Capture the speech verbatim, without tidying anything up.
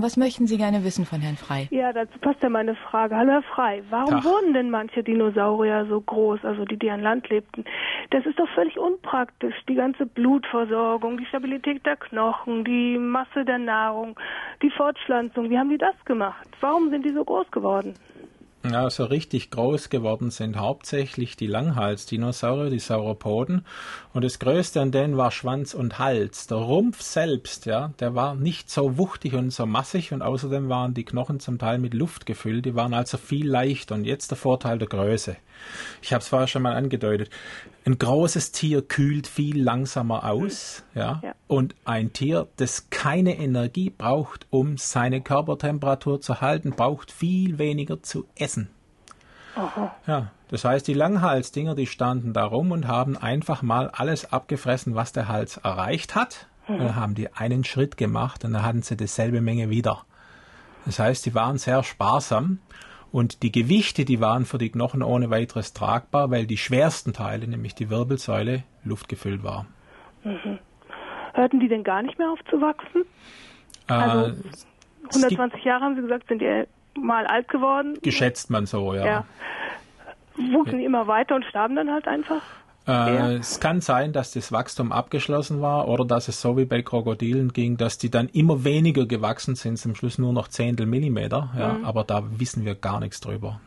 Was möchten Sie gerne wissen von Herrn Frey? Ja, dazu passt ja meine Frage. Hallo Herr Frey, warum Tag. wurden denn manche Dinosaurier so groß, also die, die an Land lebten? Das ist doch völlig unpraktisch. Die ganze Blutversorgung, die Stabilität der Knochen, die Masse der Nahrung, die Fortpflanzung. Wie haben die das gemacht? Warum sind die so groß geworden? Ja, so richtig groß geworden sind hauptsächlich die Langhalsdinosaurier, die Sauropoden. Und das Größte an denen war Schwanz und Hals. Der Rumpf selbst, ja, der war nicht so wuchtig und so massig und außerdem waren die Knochen zum Teil mit Luft gefüllt. Die waren also viel leichter und jetzt der Vorteil der Größe. Ich habe es vorher schon mal angedeutet. Ein großes Tier kühlt viel langsamer aus, ja? Ja. Und ein Tier, das keine Energie braucht, um seine Körpertemperatur zu halten, braucht viel weniger zu essen. Aha. Ja, das heißt, die Langhalsdinger, die standen da rum und haben einfach mal alles abgefressen, was der Hals erreicht hat. Mhm. Und dann haben die einen Schritt gemacht und dann hatten sie dieselbe Menge wieder. Das heißt, die waren sehr sparsam. Und die Gewichte, die waren für die Knochen ohne weiteres tragbar, weil die schwersten Teile, nämlich die Wirbelsäule, luftgefüllt war. Mhm. Hörten die denn gar nicht mehr auf zu wachsen? Äh, also hundertzwanzig Jahre haben Sie gesagt, sind die mal alt geworden? Geschätzt man so, ja. ja. Wuchsen die immer weiter und starben dann halt einfach? Äh, es kann sein, dass das Wachstum abgeschlossen war oder dass es so wie bei Krokodilen ging, dass die dann immer weniger gewachsen sind, zum Schluss nur noch Zehntel Millimeter. Ja, mhm. Aber da wissen wir gar nichts drüber.